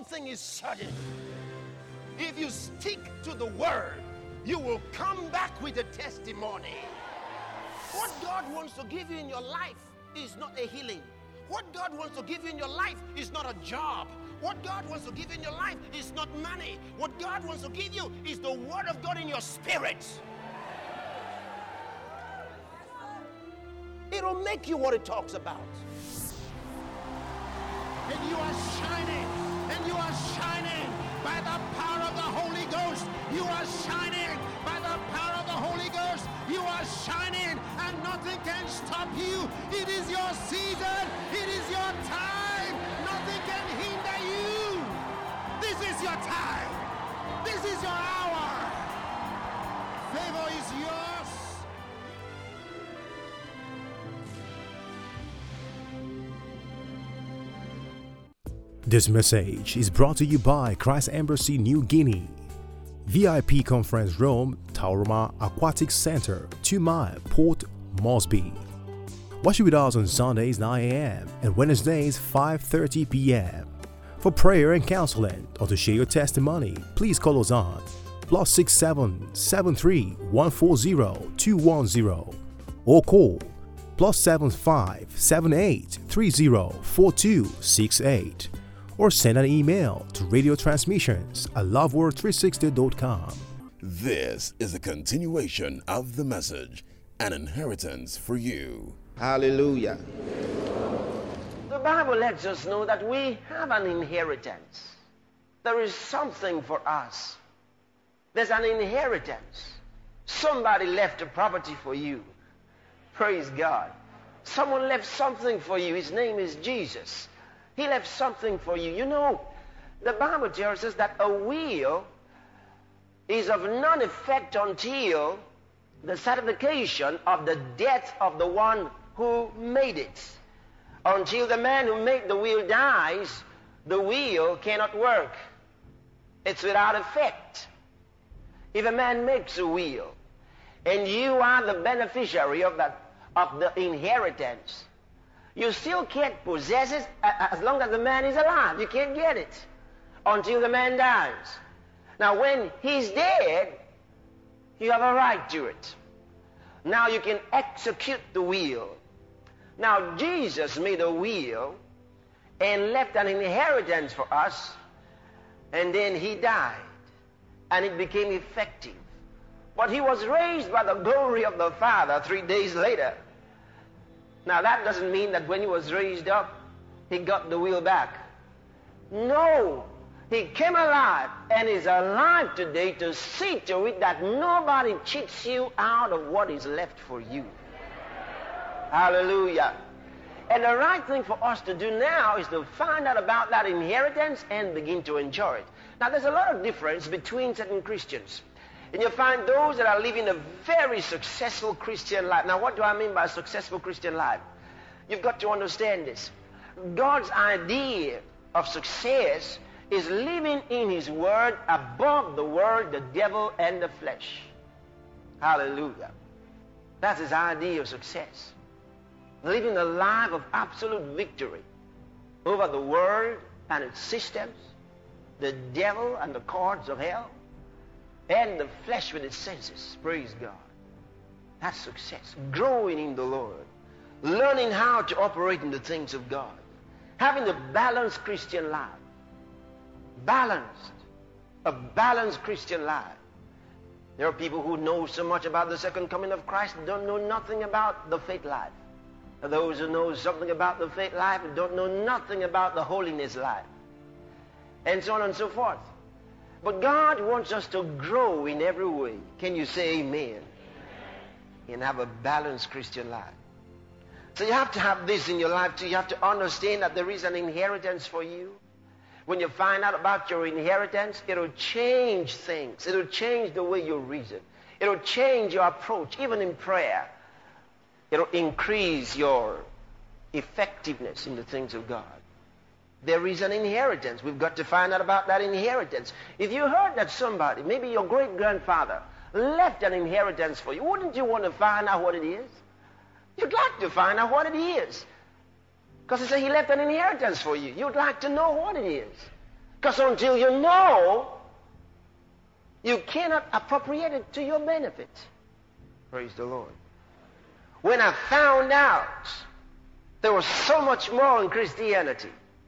one thing is certain. If you stick to the word, you will come back with a testimony. What God wants to give you in your life is not a healing. What God wants to give you in your life is not a job. What God wants to give you in your life is not money. What God wants to give you is the word of God in your spirit. It'll make you what it talks about. And you are shining. And you are shining by the power of the Holy Ghost. You are shining by the power of the Holy Ghost. You are shining and nothing can stop you. It is your season. It is your time. Nothing can hinder you. This is your time. This is your hour. Favor is yours. This message is brought to you by Christ Embassy New Guinea, VIP Conference Room, Tauroma Aquatic Center, 2 Mile, Port Moresby. Worship with us on Sundays 9 a.m. and Wednesdays 5:30 p.m. For prayer and counseling or to share your testimony, please call us on +67 73 140 210 or call +75 78 30 4268. Or send an email to radiotransmissions@loveworld360.com. This is a continuation of the message, an inheritance for you. Hallelujah. The Bible lets us know that we have an inheritance. There is something for us. There's an inheritance. Somebody left a property for you. Praise God. Someone left something for you. His name is Jesus. He left something for you. You know, the Bible tells us that a will is of none effect until the certification of the death of the one who made it. Until the man who made the will dies, the will cannot work. It's without effect. If a man makes a will and you are the beneficiary of the inheritance, you still can't possess it as long as the man is alive. You can't get it until the man dies. Now, when he's dead, you have a right to it. Now you can execute the will. Now, Jesus made a will and left an inheritance for us, and then he died, and it became effective. But he was raised by the glory of the Father 3 days later. Now, that doesn't mean that when he was raised up, he got the will back. No, he came alive and is alive today to see to it that nobody cheats you out of what is left for you. Hallelujah. And the right thing for us to do now is to find out about that inheritance and begin to enjoy it. Now, there's a lot of difference between certain Christians. And you find those that are living a very successful Christian life. Now, what do I mean by successful Christian life? You've got to understand this. God's idea of success is living in His Word above the world, the devil, and the flesh. Hallelujah. That's His idea of success. Living a life of absolute victory over the world and its systems, the devil and the cords of hell, and the flesh with its senses. Praise God. That's success. Growing in the Lord. Learning how to operate in the things of God. Having a balanced Christian life. Balanced. A balanced Christian life. There are people who know so much about the second coming of Christ and don't know nothing about the faith life. Those who know something about the faith life and don't know nothing about the holiness life. And so on and so forth. But God wants us to grow in every way. Can you say amen? And have a balanced Christian life. So you have to have this in your life too. You have to understand that there is an inheritance for you. When you find out about your inheritance, it'll change things. It'll change the way you reason. It'll change your approach, even in prayer. It'll increase your effectiveness in the things of God. There is an inheritance. We've got to find out about that inheritance. If you heard that somebody, maybe your great-grandfather, left an inheritance for you, wouldn't you want to find out what it is? You'd like to find out what it is. Because he said he left an inheritance for you. You'd like to know what it is. Because until you know, you cannot appropriate it to your benefit. Praise the Lord. When I found out there was so much more in Christianity,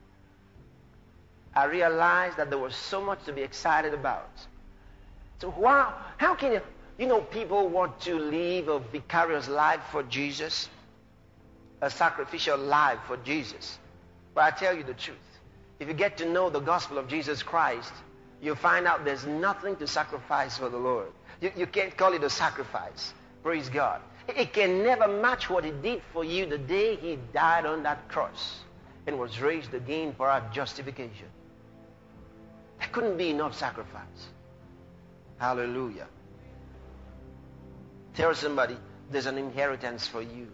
I realized that there was so much to be excited about. So how can people want to live a vicarious life for Jesus, a sacrificial life for Jesus. But I tell you the truth. If you get to know the gospel of Jesus Christ, you'll find out there's nothing to sacrifice for the Lord. You can't call it a sacrifice. Praise God. It can never match what he did for you the day he died on that cross and was raised again for our justification. There couldn't be enough sacrifice. Hallelujah. Tell somebody, there's an inheritance for you.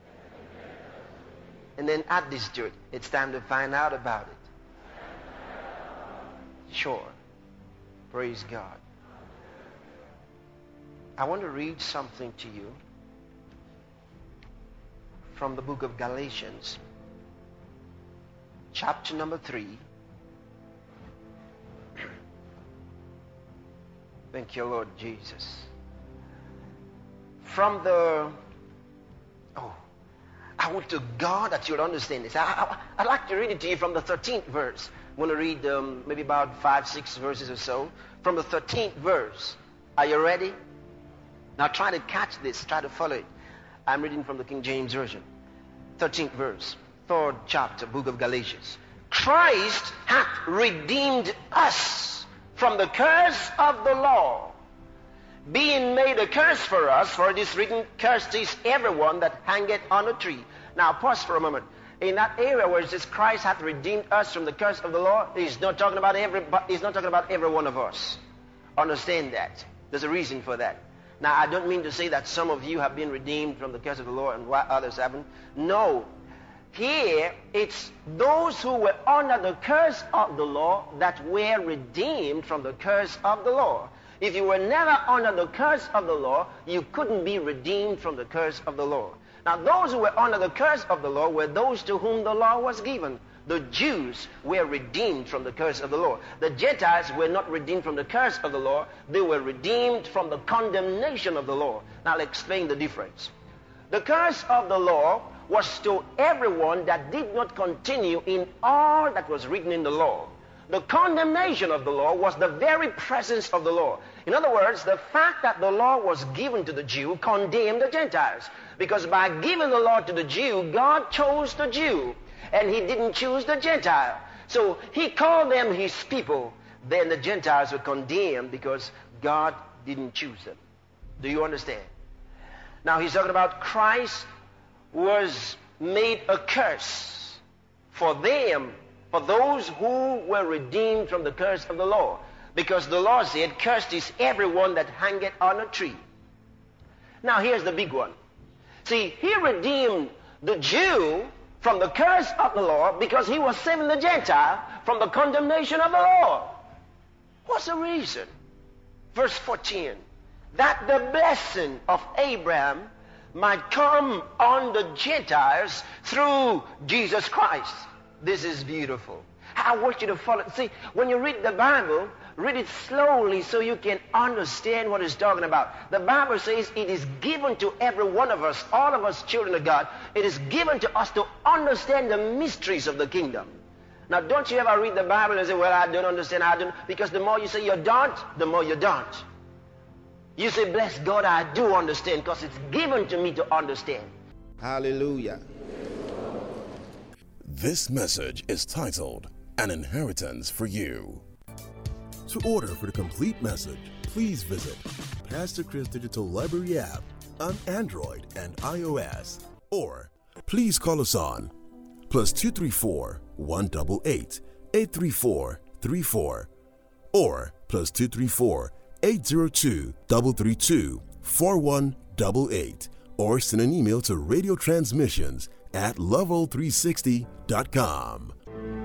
And then add this to it. It's time to find out about it. Sure. Praise God. I want to read something to you from the book of Galatians, chapter number 3. Thank you, Lord Jesus. From the... I want to God that you'll understand this. I'd like to read it to you from the 13th verse. I'm going to read maybe about 5-6 verses or so. From the 13th verse. Are you ready? Now try to catch this. Try to follow it. I'm reading from the King James Version. 13th verse. 3rd chapter, book of Galatians. Christ hath redeemed us from the curse of the law, being made a curse for us, for it is written, cursed is everyone that hangeth on a tree. Now pause for a moment. In that area where it says Christ hath redeemed us from the curse of the law, he's not talking about every one of us. Understand that. There's a reason for that. Now I don't mean to say that some of you have been redeemed from the curse of the law and why others haven't. No. Here, it's those who were under the curse of the law that were redeemed from the curse of the law. If you were never under the curse of the law, you couldn't be redeemed from the curse of the law. Now, those who were under the curse of the law were those to whom the law was given. The Jews were redeemed from the curse of the law. The Gentiles were not redeemed from the curse of the law. They were redeemed from the condemnation of the law. Now, I'll explain the difference. The curse of the law was to everyone that did not continue in all that was written in the law. The condemnation of the law was the very presence of the law. In other words, the fact that the law was given to the Jew condemned the Gentiles. Because by giving the law to the Jew, God chose the Jew, and he didn't choose the Gentile. So he called them his people. Then the Gentiles were condemned because God didn't choose them. Do you understand? Now he's talking about Christ was made a curse for them, for those who were redeemed from the curse of the law. Because the law said, cursed is everyone that hangeth on a tree. Now here's the big one. See, he redeemed the Jew from the curse of the law because he was saving the Gentile from the condemnation of the law. What's the reason? Verse 14. That the blessing of Abraham might come on the Gentiles through Jesus Christ. This is beautiful. I want you to follow. See, when you read the Bible, read it slowly so you can understand what it's talking about. The Bible says it is given to every one of us, all of us children of God, it is given to us to understand the mysteries of the kingdom. Now, don't you ever read the Bible and say, well, I don't understand, I don't, because the more you say you don't, the more you don't. You say, bless God, I do understand, because it's given to me to understand. Hallelujah. This message is titled, An Inheritance for You. To order for the complete message, please visit Pastor Chris Digital Library app on Android and iOS. Or please call us on +234 188 834 34 or +234 802 332 4188, or send an email to radiotransmissions@level360.com.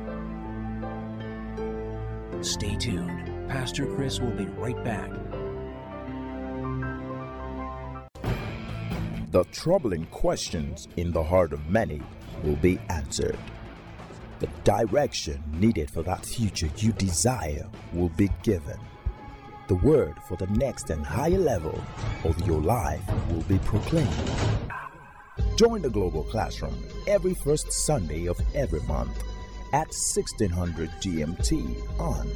Stay tuned. Pastor Chris will be right back. The troubling questions in the heart of many will be answered. The direction needed for that future you desire will be given. The word for the next and higher level of your life will be proclaimed. Join the Global Classroom every first Sunday of every month at 1600 GMT on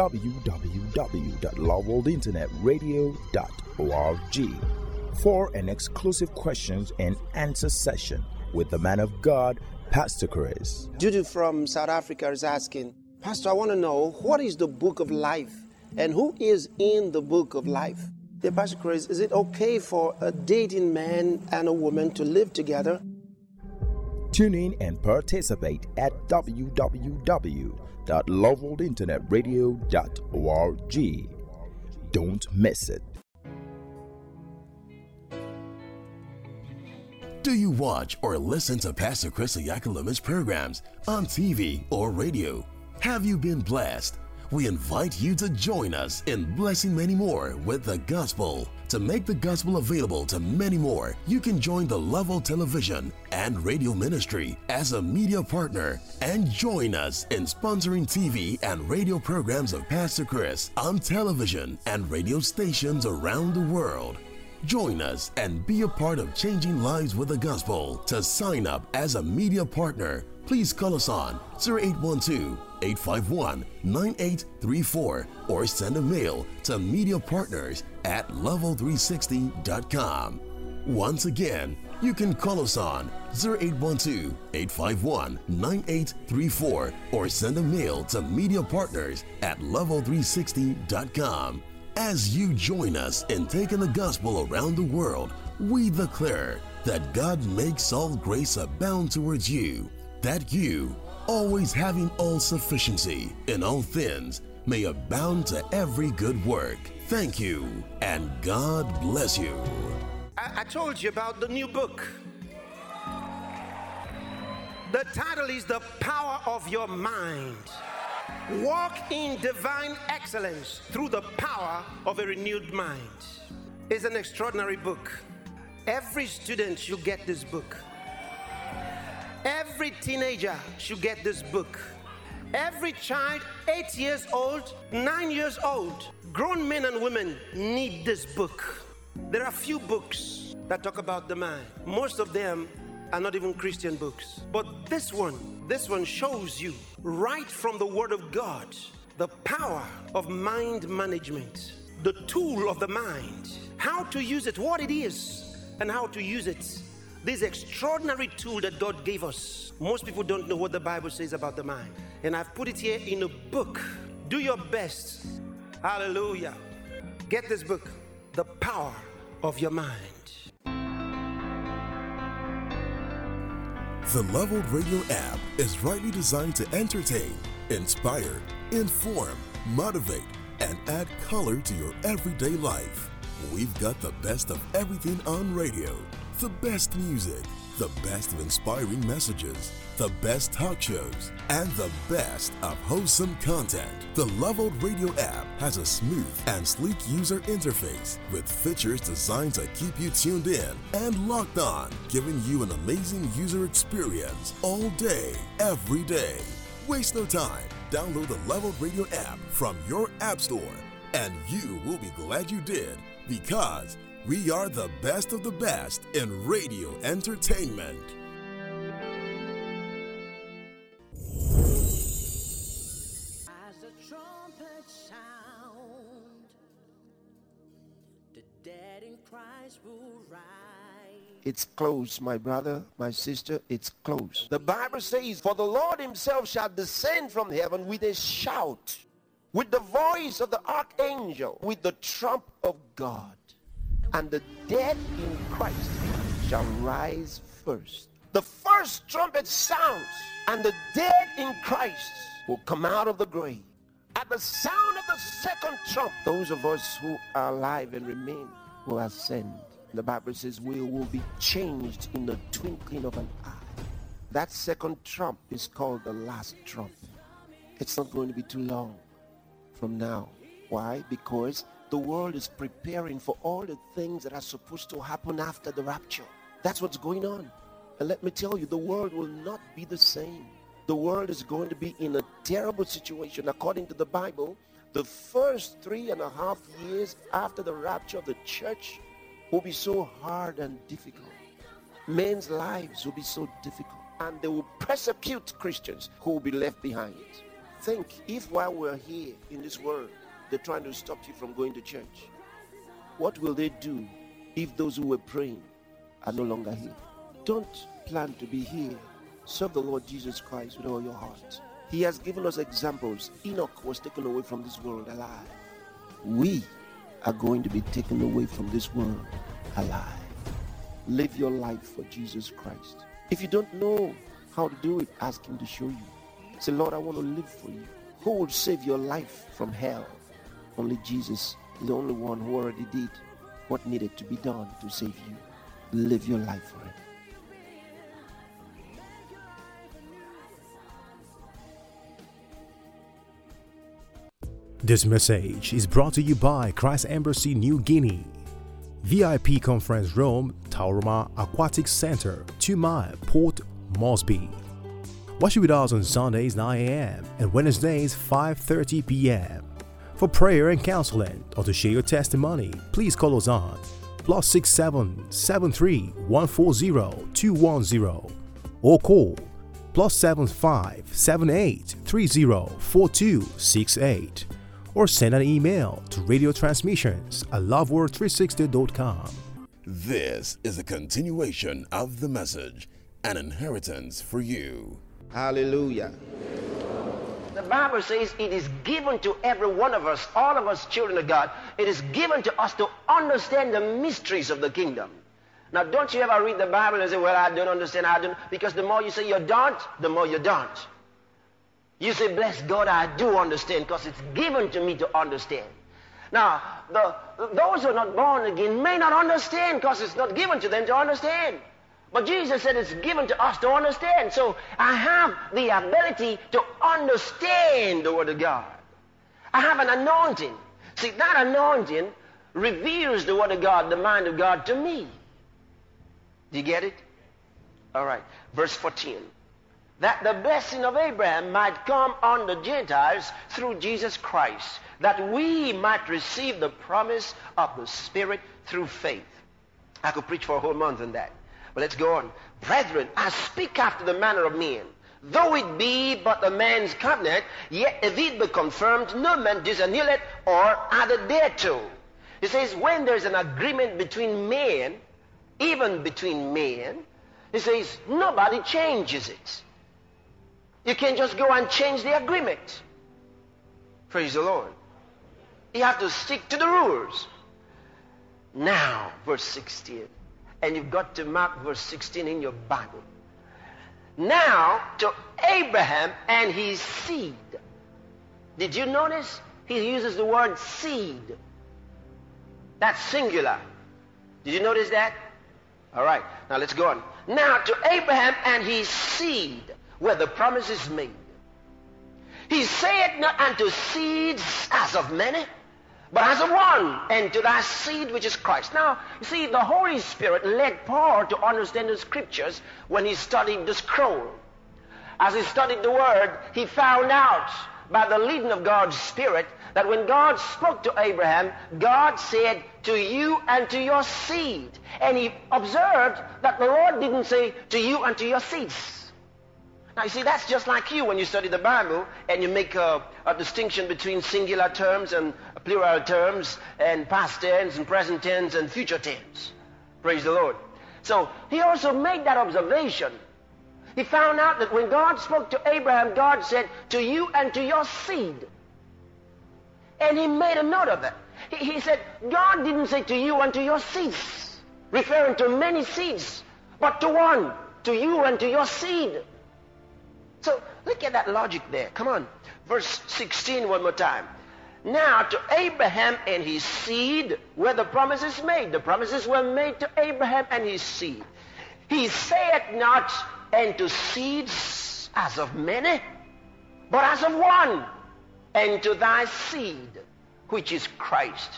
www.loveworldinternetradio.org for an exclusive questions and answer session with the man of God, Pastor Chris. Judy from South Africa is asking, Pastor, I want to know, what is the book of life and who is in the book of life? Dear Pastor Chris, is it okay for a dating man and a woman to live together? Tune in and participate at www.loveworldinternetradio.org. Don't miss it. Do you watch or listen to Pastor Chris Oyakhilolu's programs on TV or radio? Have you been blessed? We invite you to join us in blessing many more with the gospel. To make the gospel available to many more, you can join the Level Television and Radio Ministry as a media partner and join us in sponsoring TV and radio programs of Pastor Chris on television and radio stations around the world. Join us and be a part of changing lives with the gospel. To sign up as a media partner, please call us on 0812-851-9834 or send a mail to mediapartners@level360.com. Once again, you can call us on 0812-851-9834 or send a mail to mediapartners@level360.com. As you join us in taking the gospel around the world, we declare that God makes all grace abound towards you, that you, always having all sufficiency in all things, may abound to every good work. Thank you, and God bless you. I told you about the new book. The title is The Power of Your Mind. Walk in divine excellence through the power of a renewed mind. It's an extraordinary book. Every student should get this book. Every teenager should get this book. Every child, 8 years old, 9 years old, grown men and women need this book. There are few books that talk about the mind. Most of them are not even Christian books. But this one shows you right from the Word of God the power of mind management, the tool of the mind, how to use it, what it is, and how to use it. This extraordinary tool that God gave us. Most people don't know what the Bible says about the mind. And I've put it here in a book. Do your best. Hallelujah. Get this book, The Power of Your Mind. The Leveled Radio app is rightly designed to entertain, inspire, inform, motivate, and add color to your everyday life. We've got the best of everything on radio, the best music, the best of inspiring messages, the best talk shows, and the best of wholesome content. The Leveled Radio app has a smooth and sleek user interface with features designed to keep you tuned in and locked on, giving you an amazing user experience all day, every day. Waste no time. Download the Leveled Radio app from your app store, and you will be glad you did, because we are the best of the best in radio entertainment. As the trumpet sound, the dead in Christ will rise. It's close, my brother, my sister, it's close. The Bible says, for the Lord himself shall descend from heaven with a shout, with the voice of the archangel, with the trump of God. And the dead in Christ shall rise first. The first trumpet sounds, and the dead in Christ will come out of the grave. At the sound of the second trump, those of us who are alive and remain will ascend. The Bible says we will be changed in the twinkling of an eye. That second trump is called the last trump. It's not going to be too long from now. Why? Because the world is preparing for all the things that are supposed to happen after the rapture. That's what's going on. And let me tell you, the world will not be the same. The world is going to be in a terrible situation. According to the Bible, the first 3.5 years after the rapture of the church will be so hard and difficult. Men's lives will be so difficult, and they will persecute Christians who will be left behind. Think, if while we're here in this world, they're trying to stop you from going to church, what will they do if those who were praying are no longer here? Don't plan to be here. Serve the Lord Jesus Christ with all your heart. He has given us examples. Enoch was taken away from this world alive. We are going to be taken away from this world alive. Live your life for Jesus Christ. If you don't know how to do it, ask him to show you. Say, Lord, I want to live for you. Who will save your life from hell? Only Jesus, the only one who already did what needed to be done to save you. Live your life for him. This message is brought to you by Christ Embassy New Guinea, VIP Conference Room, Tauroma Aquatic Center, 2 Mile, Port Moresby. Worship with us on Sundays 9 a.m. and Wednesdays 5:30 p.m. For prayer and counseling or to share your testimony, please call us on +67 73 140 210 or call +75 78 30 4268. Or send an email to radiotransmissions@loveworld360.com. This is a continuation of the message, an inheritance for you. Hallelujah. The Bible says it is given to every one of us, all of us children of God, it is given to us to understand the mysteries of the kingdom. Now, don't you ever read the Bible and say, well, I don't understand, I don't, because the more you say you don't, the more you don't. You say, bless God, I do understand, because it's given to me to understand. Now, those who are not born again may not understand, because it's not given to them to understand. But Jesus said it's given to us to understand. So I have the ability to understand the Word of God. I have an anointing. See, that anointing reveals the Word of God, the mind of God to me. Do you get it? All right. Verse 14. That the blessing of Abraham might come on the Gentiles through Jesus Christ, that we might receive the promise of the Spirit through faith. I could preach for a whole month on that. But let's go on. Brethren, I speak after the manner of men. Though it be but a man's covenant, yet if it be confirmed, no man disannul it or added thereto. He says, when there's an agreement between men, even between men, he says, nobody changes it. You can't just go and change the agreement. Praise the Lord. You have to stick to the rules. Now, verse 16. And you've got to mark verse 16 in your Bible. Now, to Abraham and his seed. Did you notice? He uses the word seed. That's singular. Did you notice that? All right. Now, let's go on. Now, to Abraham and his seed, where the promise is made. He saith not unto seeds as of many, but as of one, and to thy seed which is Christ. Now, you see, the Holy Spirit led Paul to understand the Scriptures when he studied the scroll. As he studied the Word, he found out by the leading of God's Spirit that when God spoke to Abraham, God said, to you and to your seed. And he observed that the Lord didn't say, to you and to your seeds. Now, you see, that's just like you when you study the Bible and you make a distinction between singular terms and plural terms and past tense and present tense and future tense. Praise the Lord. So he also made that observation. He found out that when God spoke to Abraham, God said, to you and to your seed. And he made a note of that. He said, God didn't say to you and to your seeds, referring to many seeds, but to one, to you and to your seed. So look at that logic there. Come on. Verse 16 one more time. Now to Abraham and his seed were the promises made. The promises were made to Abraham and his seed. He saith not unto seeds as of many, but as of one, and to thy seed, which is Christ.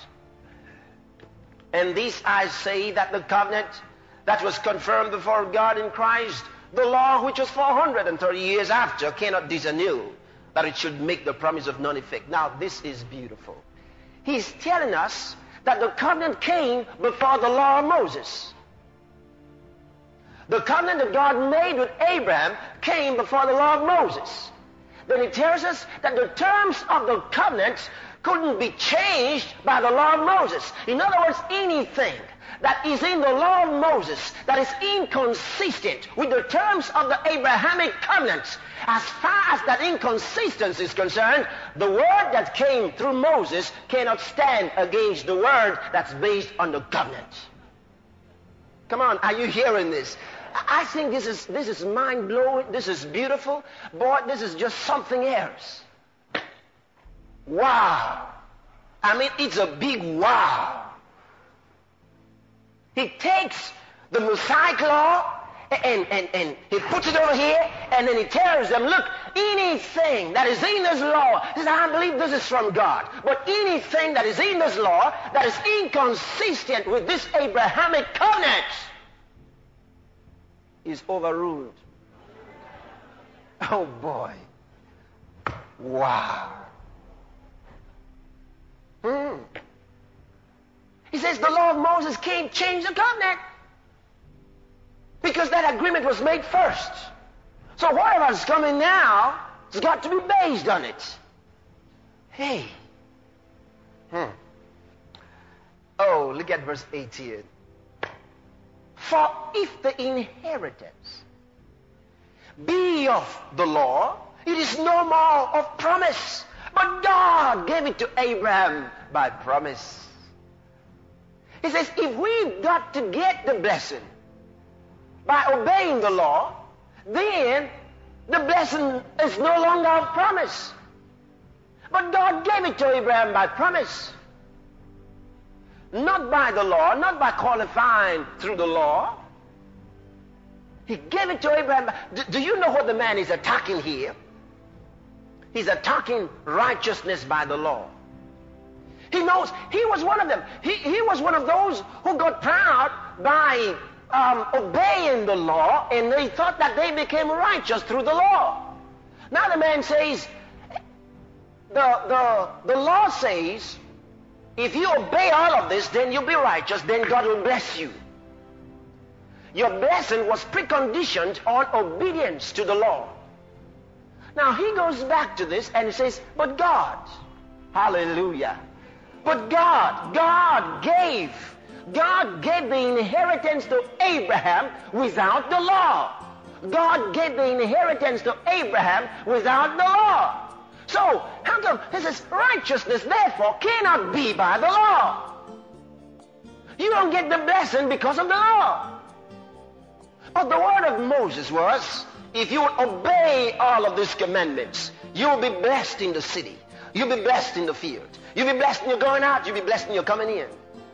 And this I say, that the covenant that was confirmed before God in Christ The law, which was 430 years after, cannot disannul that it should make the promise of none effect. Now, this is beautiful. He's telling us that the covenant came before the law of Moses. The covenant that God made with Abraham came before the law of Moses. Then he tells us that the terms of the covenant couldn't be changed by the law of Moses. In other words, anything that is in the law of Moses that is inconsistent with the terms of the Abrahamic covenant, as far as that inconsistency is concerned, the word that came through Moses cannot stand against the word that's based on the covenant. Come on, are you hearing this? I think this is mind-blowing. This is beautiful. Boy, this is just something else. Wow. I mean, it's a big wow. He takes the Mosaic law and he puts it over here, and then he tells them, look, anything that is in this law, he says, I believe this is from God, but anything that is in this law that is inconsistent with this Abrahamic covenant is overruled. Oh boy. Wow. He says the law of Moses can't change the covenant because that agreement was made first. So whatever's coming now has got to be based on it. Hey. Oh, look at verse 18. For if the inheritance be of the law, it is no more of promise, but God gave it to Abraham by promise. He says, if we've got to get the blessing by obeying the law, then the blessing is no longer of promise. But God gave it to Abraham by promise. Not by the law, not by qualifying through the law. He gave it to Abraham. Do you know what the man is attacking here? He's attacking righteousness by the law. He knows he was one of them. He was one of those who got proud by obeying the law, and they thought that they became righteous through the law. Now the man says, the law says, if you obey all of this, then you'll be righteous, then God will bless you. Your blessing was preconditioned on obedience to the law. Now he goes back to this and he says, but God, hallelujah, but God gave the inheritance to Abraham without the law. God gave the inheritance to Abraham without the law. So, how come? He says, righteousness therefore cannot be by the law. You don't get the blessing because of the law. But the word of Moses was, if you obey all of these commandments, you'll be blessed in the city. You'll be blessed in the field. You'll be blessed when you're going out. You'll be blessed when you're coming in.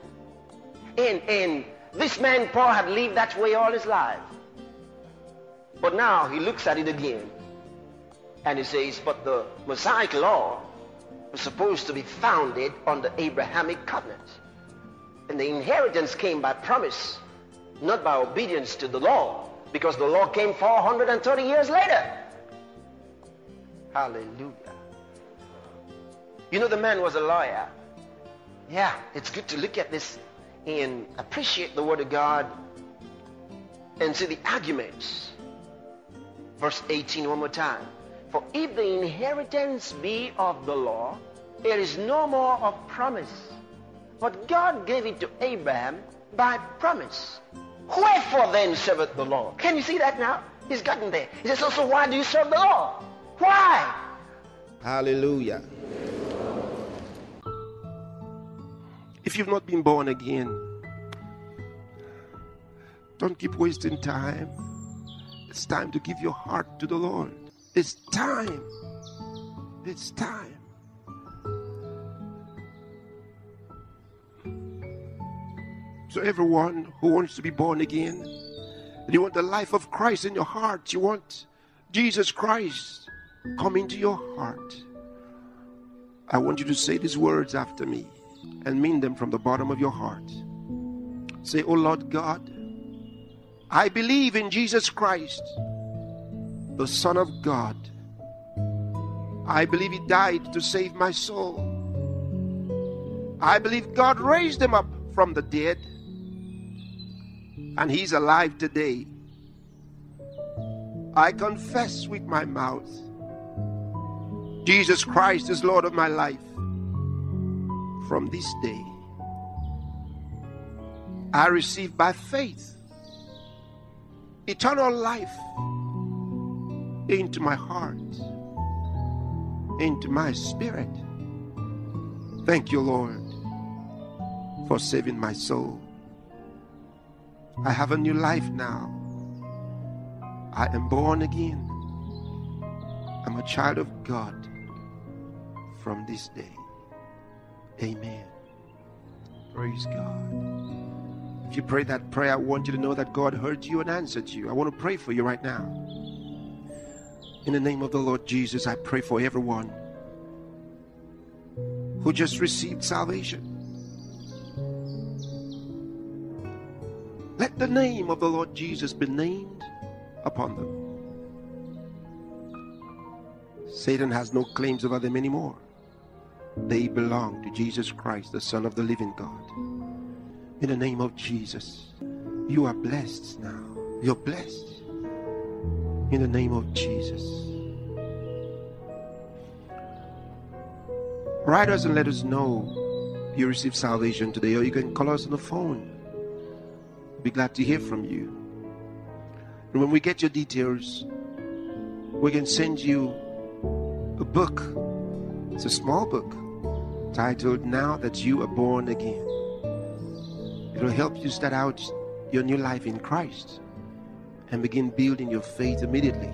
And this man, Paul, had lived that way all his life. But now he looks at it again. And he says, but the Mosaic law was supposed to be founded on the Abrahamic covenant. And the inheritance came by promise, not by obedience to the law, because the law came 430 years later. Hallelujah. You know, the man was a lawyer. Yeah, it's good to look at this and appreciate the Word of God and see the arguments. Verse 18 one more time. For if the inheritance be of the law, there is no more of promise. But God gave it to Abraham by promise. Wherefore then serveth the law? Can you see that now? He's gotten there. He says, so why do you serve the law? Why? Hallelujah. If you've not been born again, don't keep wasting time. It's time to give your heart to the Lord. It's time. It's time. So everyone who wants to be born again, and you want the life of Christ in your heart, you want Jesus Christ come into your heart, I want you to say these words after me and mean them from the bottom of your heart. Say, oh Lord God, I believe in Jesus Christ, the Son of God. I believe He died to save my soul. I believe God raised Him up from the dead, and He's alive today. I confess with my mouth, Jesus Christ is Lord of my life. From this day, I receive by faith eternal life into my heart, into my spirit. Thank you, Lord, for saving my soul. I have a new life now. I am born again. I'm a child of God from this day. Amen. Praise God. If you pray that prayer, I want you to know that God heard you and answered you. I want to pray for you right now. In the name of the Lord Jesus, I pray for everyone who just received salvation. Let the name of the Lord Jesus be named upon them. Satan has no claims over them anymore. They belong to Jesus Christ, the Son of the living God. In the name of Jesus, you are blessed now. You're blessed. In the name of Jesus. Write us and let us know you received salvation today, or you can call us on the phone. We'll be glad to hear from you. And when we get your details, we can send you a book. It's a small book titled Now That You Are Born Again. It will help you start out your new life in Christ and begin building your faith immediately.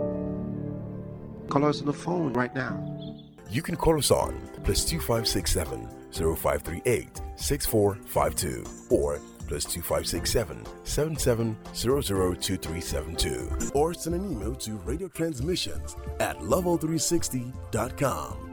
Call us on the phone right now. You can call us on +2567 0538 6452 or +2567 77002372, or send an email to radiotransmissions@level360.com.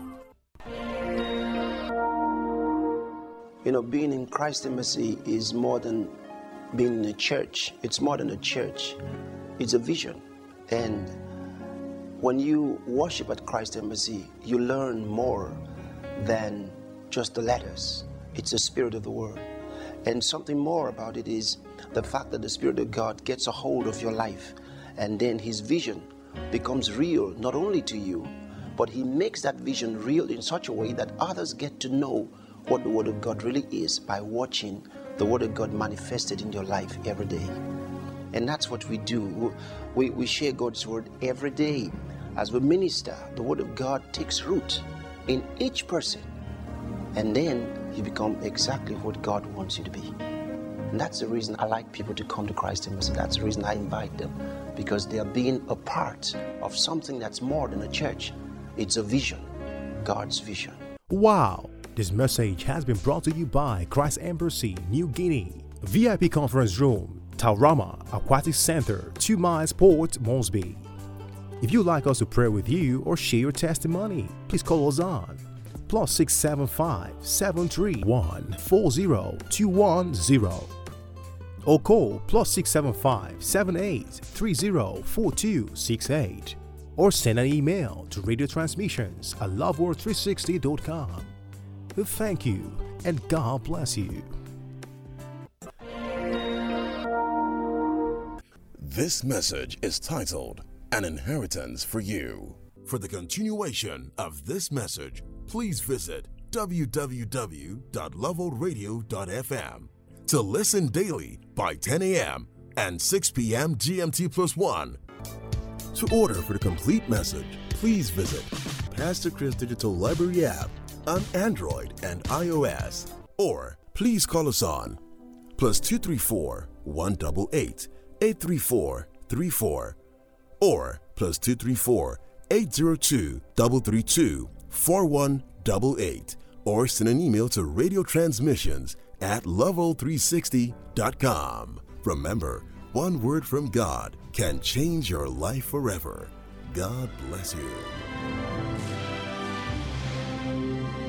You know, being in Christ Embassy is more than being in a church. It's more than a church. It's a vision. And when you worship at Christ Embassy, you learn more than just the letters. It's the spirit of the word. And something more about it is the fact that the Spirit of God gets a hold of your life, and then His vision becomes real, not only to you, but He makes that vision real in such a way that others get to know what the Word of God really is by watching the Word of God manifested in your life every day. And that's what we do. We share God's Word every day. As we minister, the Word of God takes root in each person, and then you become exactly what God wants you to be. And that's the reason I like people to come to Christ Embassy. That's the reason I invite them, because they are being a part of something that's more than a church. It's a vision, God's vision. Wow! This message has been brought to you by Christ Embassy, New Guinea. VIP Conference Room, Taurama Aquatic Center, 2 miles Port Moresby. If you'd like us to pray with you or share your testimony, please call us on +675 731 40210 or call +675 7830 4268 or send an email to radiotransmissions@loveworld360.com. Thank you and God bless you. This message is titled An Inheritance for You. For the continuation of this message, please visit www.loveworldradio.fm to listen daily by 10 a.m. and 6 p.m. GMT+1. To order for the complete message, please visit Pastor Chris Digital Library app on Android and iOS, or please call us on +234 188 834 34 or +234 802 332 4188, or send an email to radiotransmissions@level360.com. Remember, one word from God can change your life forever. God bless you.